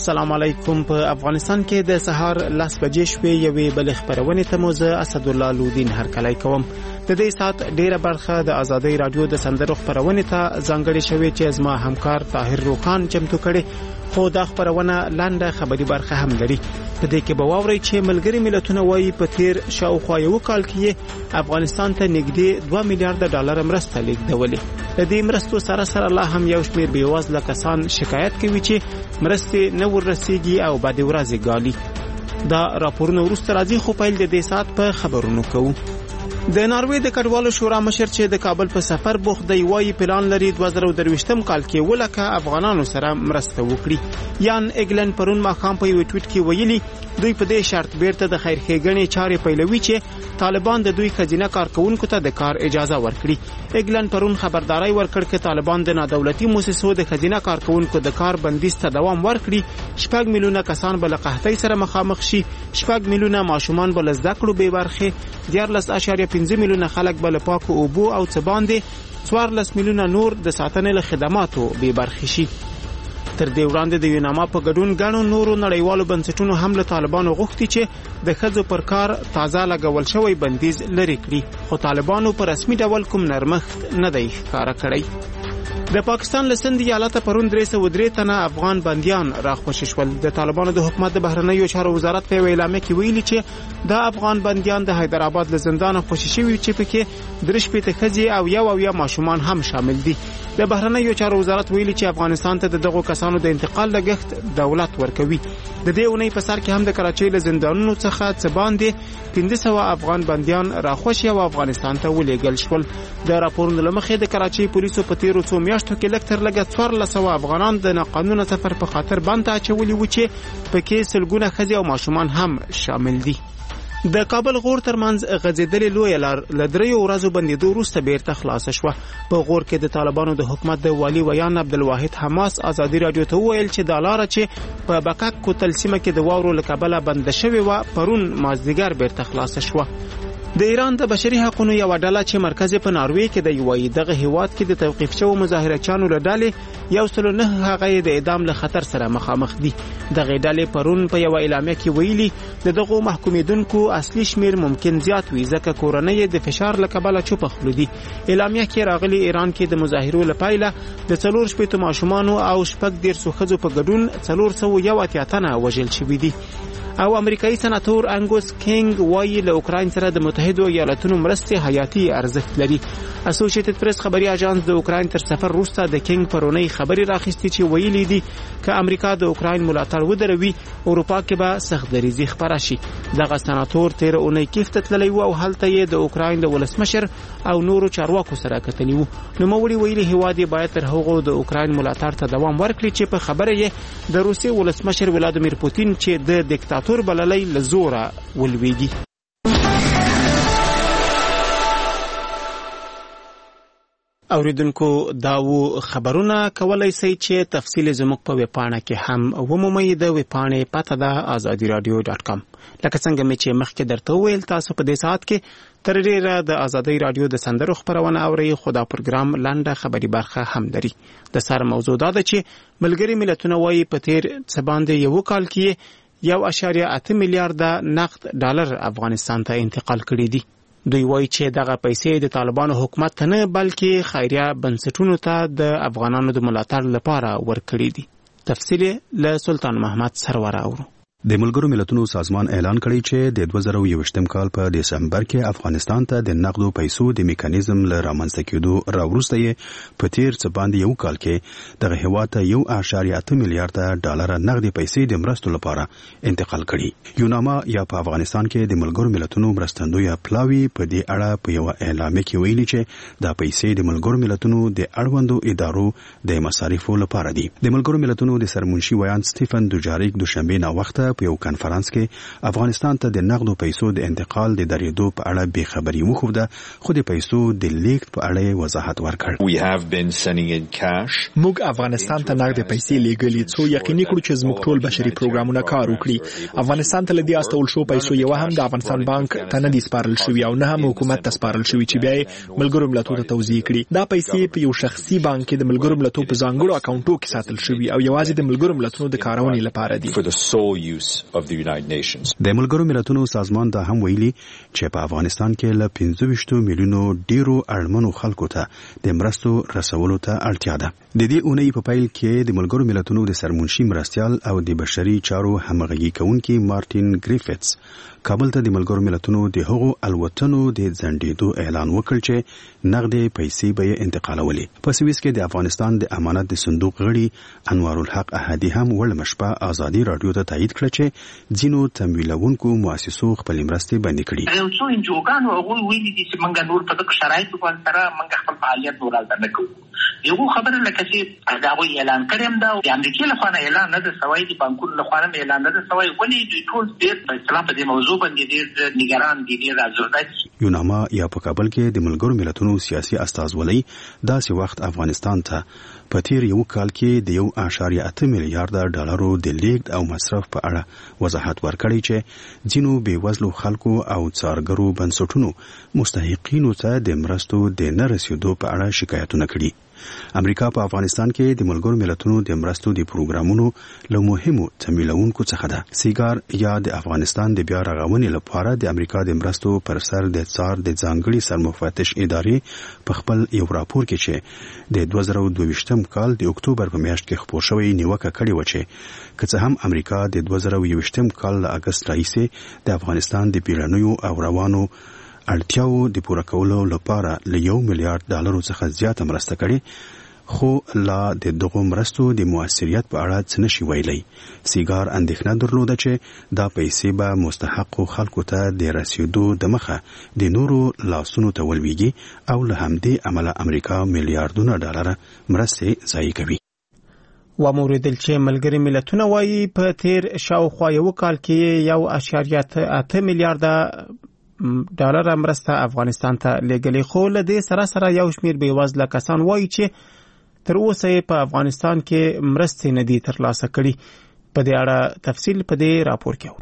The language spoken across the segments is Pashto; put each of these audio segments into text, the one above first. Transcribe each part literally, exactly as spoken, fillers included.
السلام علیکم. په افغانستان کې د سهار لس بجې شوې یوې بل خبرونه ته موزه اسدالله لودین هرکلی کوم. د دې سات ډیره برخه د آزادۍ رادیو د سندرو خبرونه ته ځانګړې شوې چې زما همکار طاهر روخان چمتو کړي، خو دا خبرونه لنډه خبري برخه هم لري. په دې کې به واورئ چې ملګری ملتونه وايي په تیر شاوخوا یو کال کې افغانستان ته نږدې دوه میلیارډ ډالر مرسته لیږدولې. د دې مرستو سره سره لا هم یو شمېر بېوزله کسان شکایت کوي چې مرستې نه ورسیږي او بعد ورځې ګالي. دا راپورونه وروسته راځي، خو پیل د دې سات په خبرونو کوو. د ناروې د کډوالو شورا مشر چې د کابل په سفر بوخت دی وايي پلان لري دوه زره درویشتم کال کې ولکه افغانانو سره مرسته وکړي. یان اګلن پرون ماښام په یو ټویټ کې ویلي دوی په دې شرط بیرته د خیرښېګڼې چارې پیلوي چې طالبان د دوی ښځینه کارکونکو ته د کار اجازه ورکړي. اګلن پرون خبرداري ورکړ چې طالبان د نادولتي مؤسسو د ښځینه کارکونکو د کار بندیز ته دوام ورکړي. شپږ میلیونه کسان به له قحطۍ سره مخامخ شي، شپږ میلیونه ماشومان به له زده کړو بې برخې، دیارلس اعشاریه پنځه میلیونه خلک به له پاکو اوبو او څه باندې څوارلس میلیونه نور د ساتنې له خدماتو بې برخې شي. تر دې وړاندې د یوناما په ګډون ګڼو نورو نړیوالو بنسټونو هم له طالبانو غوښتي چې د ښځو پر کار تازه لګول شوی بندیز لرې کړي، خو طالبانو په رسمي ډول کوم نرمښت نه دی ښکاره کړی. د پاکستان له سند ایالته پرون درې سوه درې تنه افغان بندیان راخوشي شول. د طالبانو د حکومت د بهرنیو چارو وزارت په یوه اعلامیه کې ویلي چې دا افغان بندیان د حیدرآباد له زندانه خوشي شوي چې پکې درې شپېته ښځې او یو اویا ماشومان هم شامل دي. د بهرنیو چارو وزارت ویلي چې افغانستان ته د دغو کسانو د انتقال لګښت دولت ورکوي. د دې اونۍ په سر کې هم د کراچۍ له زندانونو څخه څه باندې پنځه سوه افغان بندیان راخوشي او افغانستان ته ولېږل شول. د راپورونو له مخې د کراچۍ پولیسو په تیرو څو میاشتو کې لږ تر لږه څوارلس سوه افغانان د ناقانونه سفر په خاطر بند ته اچولي وو چې پکې سلګونه ښځې او ماشومان هم شامل دي. د کابل غور ترمنځ غځېدلې لویه لار له دریو ورځو بندېدو وروسته بیرته خلاصه شوه. په غور کې د طالبانو د حکومت د والي ویان عبدالواحد حماس ازادي راډیو ته وویل چې دا لاره چې په بکک کوتل سیمه کې د واورو له کبله بنده شوې وه پرون مازدیګر بیرته خلاصه شوه. د ایران د بشري حقوقو یو ډله چې مرکز په ناروې کې دی وایي دغه هیواد کې د توقیف شوو مظاهرچیانو له ډلې یو سل نه هغه د اعدام له خطر سره مخامخ دي. دغه ډلې پرون په یو اعلامیه کې ویلي د دغو محکومیدونکو اصلي شمیر ممکن زیات وي ځکه کورنۍ د فشار له کبله چوپه خوله دي. اعلامیه کې راغلي ایران کې د مظاهرو له پایله د څلور شپېتو ماشومانو او شپږ دېرشو ښځو په ګډون څلور سوه یو اتیا تنه وژل شوي دي. او امریکایي سناتور انګوس کینګ وایي له اوکراین سره د متحدو ایالاتونو مرستې حیاتي ارزښت لري. اسوسییټډ پریس خبري اژانس د اوکراین تر سفر وروسته د کینګ پرونی خبري راخستې چې ویلي دي که امریکا د اوکراین ملاتړ ودروي اروپا کې به سخت دریزي خبره شي. دغه سناتور تیر اونۍ کیف ته تللی و او هلته یې د اوکراین د ولسمشر او نورو چارواکو سره کتنی وو. نوموړي ویلي هیواد باید تر هغو د اوکراین ملاتړ ته دوام ورکړي چې په خبره یې د روسیې ولسمشر ولادیمیر پوتین چې د دیکتاتور بللی له زوره ولویږي. اوریدونکو داو خبرونه کولای شي چې تفصیل زموږ په ویبپاڼه کې هم ومومئ. د ویبپاڼې پته ده آزادي رادیو ډاټ کام. لکه څنګه مې چې مخکې درته وویل تاسو په دې ساعت کې تر ډیره د آزادي رادیو د سندرو خبرونه اورئ، خو دا پروګرام لنډه خبري برخه هم لري. د سر موضوع دا ده چې ملګری ملتونه وايي په تیر څه باندې یو کال کې یو اعشاریه اته میلیارډ نقد ډالر افغانستان ته انتقال کړي دي. دوی وایي چې دغه پیسې د طالبانو حکومت ته نه بلکې خیریه بنسټونو ته د افغانانو د ملاتړ لپاره ورکړي دي. تفصیل له سلطان محمد سرور اورو. د ملګرو ملتونو سازمان اعلان کړی چې د دوه زره یوویشتم کال په دسمبر کې افغانستان ته د نقدو پیسو د میکانیزم له رامنځته کېدو راوروسته یې په تیر څه باندې یو کال کې دغه هیواد ته یو اعشاریه اته میلیارډ ډالر نقدي پیسې د مرستو لپاره انتقال کړي. یوناما یا په افغانستان کې د ملګرو ملتونو مرستندوی پلاوی په دې اړه په یو اعلامیه کې ویلي چې دا پیسې د ملګرو ملتونو د اړوندو ادارو د مصارفو لپاره دي. د ملګرو ملتونو د سرمنشي ویان سټیفن دوجاریک دوشنبه نا وخت وروسته په یو کانفرنس کې افغانستان ته د نقدو پیسو د انتقال د درېدو په اړه بې خبري وښوده، خو د پیسو د لیږد په اړه وضاحت ورکړ. موږ افغانستان ته نقد پیسې لیږلي څو یقیني کړو چې زموږ ټول بشري پروګرامونه کار وکړي. افغانستان ته لدی استول شو پیسو یو هم د افغانستان بانک ته نه دي سپارل شوی او نه هم حکومت ته سپارل شوی چې بیا یې ملګرو ملتونو ته توزیع کړي. دا پیسې په یو شخصي بانک کې د ملګرو ملتونو په ځانګړو اکاونټونو کې ساتل شوی او یوازې د ملګرو ملتونو د کارونې لپاره دي. د ملګرو ملتونو سازمان دا هم ویلي چې په افغانستان کې له پنځه ویشت میلیونو ډیرو اړمنو خلکو ته د مرستو رسولو ته اړتیا ده. د دې اونۍ په پیل کې د ملګرو ملتونو د سرمنشي مرستيال او د بشري چارو همغږي کوونکي مارټین ګریفټس کابل ته د ملګرو ملتونو د هغو الوتنو د ځنډېدو اعلان وکړ چې نغدې پیسې به یې انتقالولې. په سویس کې د افغانستان د امانت د صندوق غړي انوار الحق احدي هم ولې مشپه ازادي رادیو ته تایید کړ چې ځینو تمویلونکو مؤسسو خپل مرستې بندي کړې. یو څو انجوګانو هغه ویلي دي چې موږ نور په دغه شرایطو باندې سره موږ خپل فعالیت نور نه کوو. یو خبره لکه چې دا وی اعلان کړم دا د امریکا له خوا اعلان نه د سوای د بانکونو له خوا اعلان نه د سوای ولې دوی ټول ډېر په اصطلاح په دې موضوع باندې ډېر نگران دي، ډېر ازرده. یوناما یا په کابل کې د ملګرو ملتونو سیاسي استازولۍ داسې وخت افغانستان ته په تیر یو کال کې د یو اشاریه اته میلیارډ ډالرو د لیږد او مصرف په اړه وضاحت ورکړی چې ځینو بېوزلو خلکو او څارګرو بنسټونو مستحقینو ته د مرستو د نه رسیدو په اړه شکایتونه کړي. امریکا په افغانستان کې د ملګرو ملتونو د مرستو د پروګرامونو له مهمو تمویلونکو څخه ده. سیګار یا د افغانستان د بیا رغونې لپاره د امریکا د مرستو پر سر د څار د ځانګړي سرمفتش ادارې په خپل یو راپور کې چې د دوه زره دوه ویشتم کال د اکتوبر په میاشت کې خپور شوی نیوکه کړې و چې که څه هم امریکا د دوه زره یو ویشتم کال له اګست راهیسې د افغانستان د بیړنیو او روانو اړتیاو د پوره کولو لپاره له یو میلیارډ ډالرو څخه زیاته مرسته کړې، خو لا د دغو مرستو د موثریت په اړه څه نشي ویلی. سیګار اندېښنه درلوده چې دا پیسې به مستحقو خلکو ته د رسیدو د مخه د نورو لاسونو ته ولویږي او له همدې امله امریکا میلیارډونه ډالر مرستې ضایع کوي. و موریدل چې ملګري ملتونه وایي په تیر شاوخوا یو کال کې یو اشاریه اته میلیارډ ډالر مرسته افغانستان ته لګلې، خو له دې سره سره یو شمیر بېوزله کسان وایي چې تر اوسه په افغانستان کې مرستې نه دي ترلاسه کړي. په دې اړه تفصیل په دې راپور کې اورو.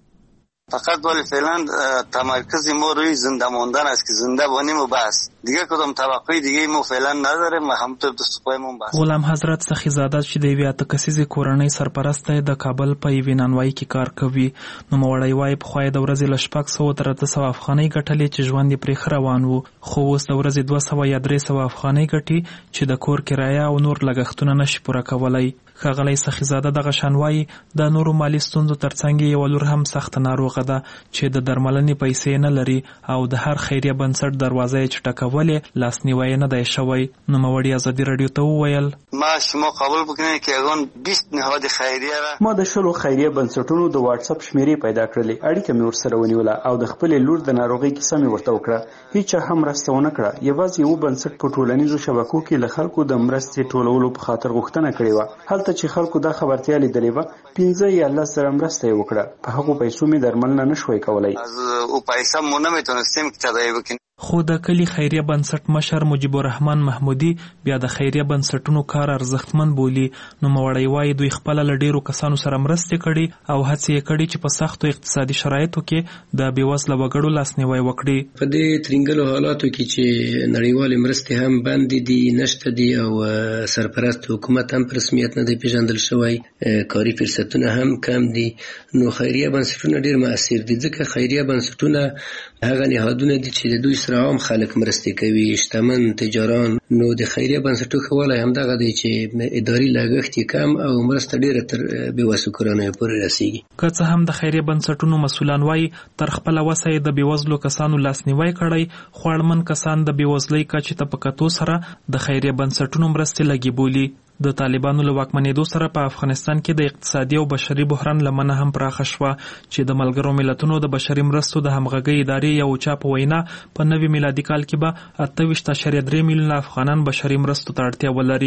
فقط ولی فعلا تمرکز ما روی زنده ماندن است که زنده بانیم و بس، دیگه کدام توقعی دیگه ما فعلا نداریم و همونطور دستخوایمون بس. غلام حضرت سخیزاده چې د یوې اته کسیزې کورنۍ سرپرست دی د کابل په یوې نانوایي کې کار کوي. نوموړی وایي پخوا یې د ورځې له شپږ سوه تر اته سوه افغانۍ ګټلې چې ژوند یې پرې ښه روان و، خو اوس د ورځې دوه سوه یا درې سوه افغانۍ ګټي چې د کور کرایه او نور لګښتونه نشي پوره کولی. ښاغلی سخیزاده دغه شان وایي د نورو مالي ستونزو ترڅنګ یوه لور هم سخته ناروغه ده چې د درملنې پیسې نه لري او د هر خیریه بنسټ دروازه یې چټکولې لاسنیوی نه دی شوی. نوموړي ازادي راډیو ته وویل ما شما قبول بکنید که اون بیست نهاد خیریه را ما د شلو خیریه بنسټونو د واتس اپ شمیرې پیدا کړلې، اړیکه مې ورسره ونیوله او د خپلې لور د ناروغۍ کیسه مې ورته وکړه. هیڅ هم مرسته ونه کړه. یوازې یو بنسټ په ټولنیزو شبکو کې له خلکو د مرستې ټولولو په خاطر غوښتنه کړې وه. هلته چې خلکو دا خبرتیا لیدلې وه پنځه یا لس زره مرسته یې وکړه. په هغو پیسو مې درملنه نه شوی کولی. از او پیسه مو نمیتونستیم که تداوی بکنیم. خو د کلی خیریه بنسټ مشر مجیب الرحمن محمودي بیا د خیریه بنسټونو کار ارزښتمن بولي. نوموړی وایي دوی خپله له ډېرو کسانو سره مرستې کړي او هڅې یې کړي چې په سختو اقتصادي شرایطو کې د بېوزله وګړو لاسنیوی وکړي. په دې ترینګلو حالاتو کې چې نړیوالې مرستې هم بندې دي، نشته دي او سرپرست حکومت هم په رسمیت نه دی پیژندل شوی، کاري فرصتونه هم کم دي، نو خیریه بنسټونه ډېر مؤثر دي ځکه خیریه بنسټونه هغه نهادونه دي چې د دوی سره عام خلک مرستې کوي، شتمن تجاران. نو د خیریه بنسټو ښه والی همدغه دی چې اداري لګښت یې کم او مرسته ډېره تر بېوسو کورنیو پورې رسیږي. که څه هم د خیریه بنسټونو مسؤلان وایي تر خپله وسه یې د بېوزلو کسانو لاسنیوی کړی، خو اړمن کسان د بېوزلۍ کچې ته په کتو سره د خیریه بنسټونو مرستې لږې بولي. د طالبانو له واکمنېدو سره په افغانستان کې د اقتصادي او بشري بحران لمنه هم پراخه شوه چې د ملګرو ملتونو د بشري مرستو د همغږۍ ادارې یو چا په وینا په نوي میلادي کال کې به اته ویشت اعشاریه درې میلیونه افغانان بشري مرستو ته اړتیا ولري.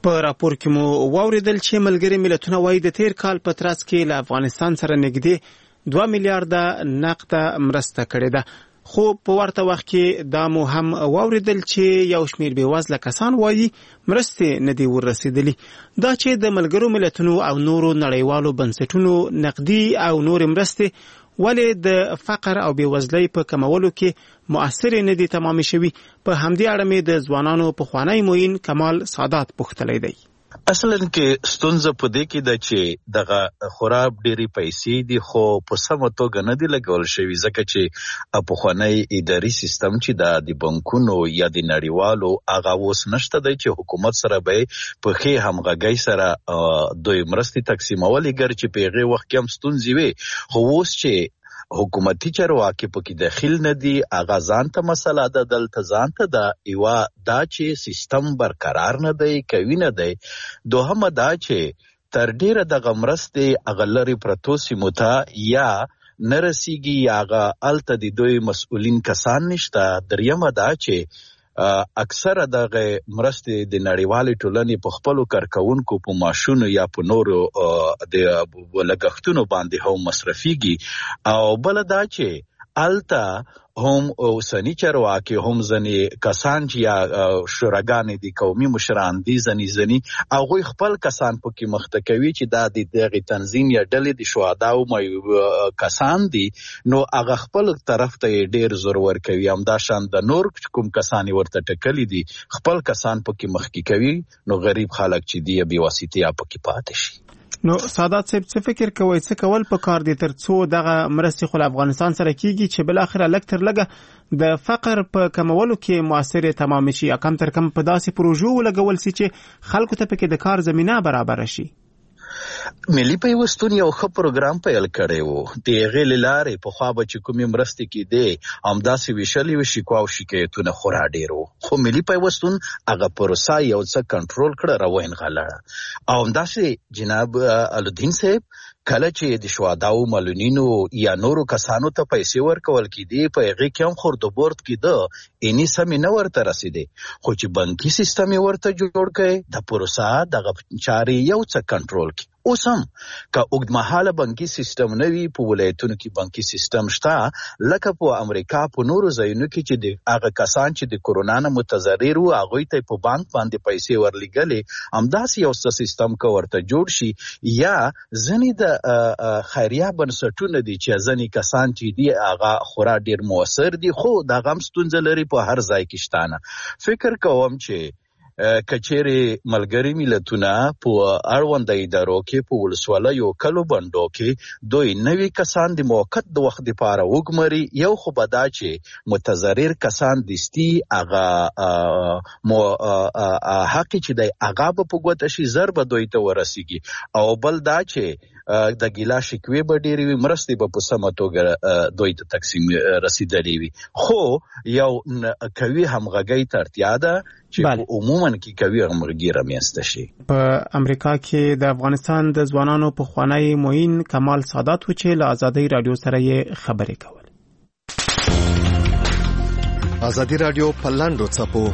په راپور کې مو واوریدل چې ملګري ملتونه وايي د تیر کال په ترڅ کې له افغانستان سره نږدې دوه میلیارډه نقده مرسته کړې ده. خو په ورته وخت کې دا مو هم واوریدل چې یو شمېر بېوزله کسان وايي مرستې نه دي ورسېدلي. دا چې د ملګرو ملتونو او نورو نړیوالو بنسټونو نقدي او نورې مرستې ولې د فقر او بېوزلۍ په کمولو کې مؤثرې نه دي تمامې شوي، په همدې اړه مې د ځوانانو پخوانی معین کمال سادات پوښتلی دی. اصلا کې ستونزه په دې کې ده چې دغه خوراب ډېری پیسې دي خو په سمه توګه نه دي لګول شوي، ځکه چې پخوانی اداري سیستم چې د د بانکونو یا د نړیوالو هغه اوس نشته دی چې حکومت سره به په ښې همغږۍ سره دوی مرستې تقسیمولې، ګر چې په هغې وخت کې هم ستونزې وې، خو اوس چې حکومتي چارواکي پکې داخل نه دي هغه ځان ته مسله ده، دلته ځان ته ده یوه دا چې سیستم برقرار نه دی، قوي نه دی. دوهمه دا چې تر ډیره دغه مرستې هغه لرې پرتو سیمو ته یا نه رسیږي یا هغه هلته د دوی مسؤلین کسان نشته. دریمه دا چې اکثره دغه مرستې د نړیوالې ټولنې په خپلو کارکوونکو په معاشونو یا په نورو د لګښتونو باندې هم مصرفیږي، او بله دا چې هلته هم اوسني چارواکي هم ځنې کسان چې یا شوراګانې دي قومي مشران دي ځنې ځنې هغوی خپل کسان پکې مخته کوي چې دا د دغې تنظیم یا ډلې د شهداو کسان دي، نو هغه خپل طرف ته یې ډېر زور ورکوي. همداشان د نور کوم کسان یې ورته ټکلي دي خپل کسان پکې مخکې کوي، نو غریب خلک چې دي بې واسطې پکې پاتې شي. نو سادات صاحب څه فکر کوئ څه کول پکار دي تر څو دغه مرستې خو له افغانستان سره کیږي چې بل اخره لږ تر لږه د فقر په کمولو کې مؤثرې تمام شي، یا کم تر کم په داسې پروژو ولګول شي چې خلکو ته پکې د کار زمینه برابر شي؟ ملي پیوستون یو ښه پروګرام پیل کړی و، د هغې له لارې پخوا به چې کومې مرستې کېدې همداسې ویشلې وې، شکوا او شکایتونه خورا ډېر وو، خو ملي پیوستون هغه پروسه یو څه کنټرول کړه، روان غلړه. او همداسې جناب الدین صاحب کله چې د شهداو معلولینو یا نورو کسانو ته پیسې ورکول کېدې په هغې کې هم خوردوبورد کېده، اینې سمې نه ورته رسېدې، خو چې بانکي سیستم یې ورته جوړ کړی د پروسه دغه چارې یو څه کنټرول کړي. اوس هم که اوږدمهاله بانکي سیستم نه وي، په ولایتونو کې بانکي سیستم شته، لکه په امریکا په نورو ځایونو کې چې د هغه کسان چې د کورونا نه متضرر وو هغوی ته په بانک باندې پیسې ورلیږلې، همداسې یو څه سیستم که ورته جوړ شي. یا ځینې د خیریه بنسټونه دي چې ځینې کسان چې دي هغه خورا ډېر مؤثر دي، خو دغه هم ستونزه لري په هر ځای کې شته. فکر کوم چې کچېرې ملګري ملتونه په اړونده ادارو کې په ولسوالیو کلو بندو کې دوی نوي کسان د موقت د وخت دپاره وګمري، یو خو به دا چې متضرر کسان دستي هغه حق چې دی هغه به په ګوته شي، زر به دوی ته ورسیږي، او بل دا چې د ګیلا شکوې به ډېرې وي، مرستې به په سمه توګه دوی ته تقسیم رسېدلې وي، خو یو قوي همغږۍ ته اړتیا ده چې عموما کې قوي همغږي رامنځته شي. په امریکا کې د افغانستان د ځوانانو پخوانی معین کمال سادات و چې له ازادۍ راډیو سره یې خبرې کول. ازادي راډیو په لاندو څپو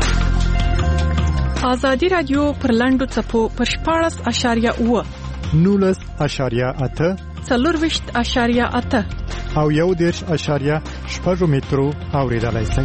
ازادي راډیو پر لاندو څپو پر شپاړس اشاریه اوه نولس اشاریه اته څلورویشت اشاریه اته او یو دېرش اشاریه شپږ مترو اوریدلای شئ.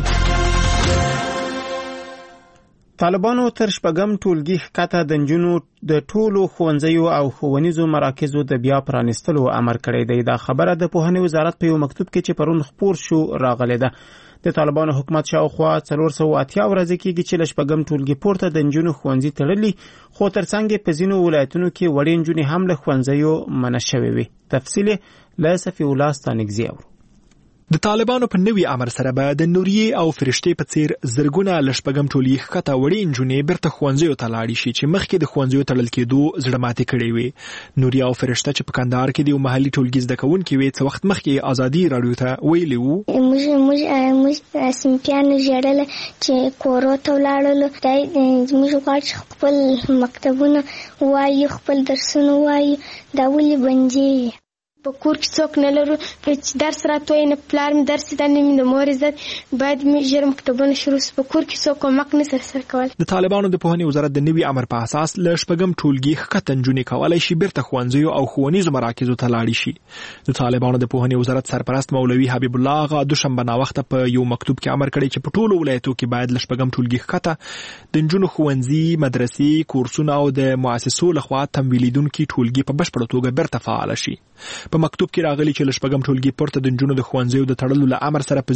طالبانو تر شپږم ټولګي ښکته د نجونو د ټولو ښوونځیو او ښوونیزو مراکزو د بیا پرانیستلو امر کړی دی. دا خبره د پوهنې وزارت په یو مکتوب کې چې پرون خپور شو راغلی ده. د طالبانو حکومت شاوخوا څلور سوه اتیا ورځې کېږي چې له شپږم ټولګي پورته د نجونو ښوونځي تړلي، خو ترڅنګ یې په ځینو ولایتونو کې وړې نجونې هم له ښوونځیو منع شوې وې. تفصیل له صفي الله ستانکزي اورو. د طالبانو په نوي امر سره به د نوریې او فرشتې په څیر زرګونه له شپږم ټولګي ښکته وړې نجونې بیرته ښوونځیو ته لاړې شي چې مخکې د ښوونځیو تړل کېدو زړه ماتې کړې وې. نوریې او فرشته چې په کندهار کې د یو محلي ټولګي زده کوونکې وې څه وخت مخکې ازادي راډیو ته ویلي وو موږ موږ موږ صنفیانو ژړل چې کورو ته ولاړلو، موږ غواړو چې خپل مکتبونه ووایو، خپل درسونه ووایو، دا ولې بندېږي؟ په کور کې څوک نه لرو چې درس راته نه پلار مې درس ته نه مې د مور عزت باید مې ژر مکتبونه شروع په کور کې څوک کومک نه سر سر کول. د طالبانو د پوهنې وزارت د نوي امر په اساس ل شپږم ټولګي ښکته نجونې کولای شي بیرته ښوونځیو او ښوونیزو مراکزو ته لاړې شي. د طالبانو د پوهنې وزارت سرپرست مولوي حبیب الله غا دوشنبه ناوخته په یو مکتوب کې امر کړی چې په ټولو ولایتو کې باید ل شپږم ټولګي ښکته د نجونو ښوونځي، مدرسې، کورسونه او د مؤسسو لخوا تمویلیدونکي ټولګي په بشپړه توګه بیرته فعال شي. په مکتوب کې راغلي چې ل شپږم ټولګي پورته د نجونو د ښوونځیو د تړلو له امر سره